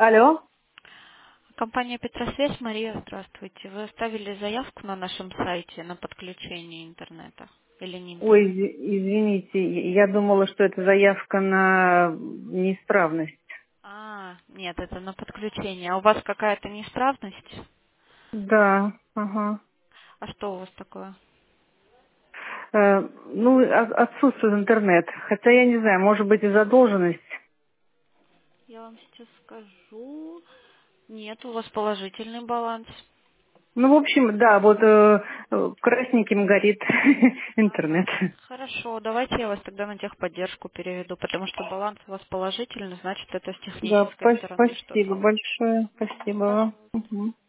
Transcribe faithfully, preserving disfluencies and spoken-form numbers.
Алло. Компания Петросвязь, Мария, здравствуйте. Вы оставили заявку на нашем сайте на подключение интернета или не Ой, интернет? изви- извините, я думала, что это заявка на неисправность. А, нет, это на подключение. А у вас какая-то неисправность? Да, ага. А что у вас такое? Э, ну, о- отсутствует интернет. Хотя я не знаю, может быть и задолженность. Я вам сейчас скажу. Нет, у вас положительный баланс. Ну, в общем, да, вот э, э, красненьким горит интернет. Хорошо, давайте я вас тогда на техподдержку переведу, потому что баланс у вас положительный, значит это с Да, технической спа- стороны спасибо что-то. большое. Спасибо вам. Пожалуйста. Мгм.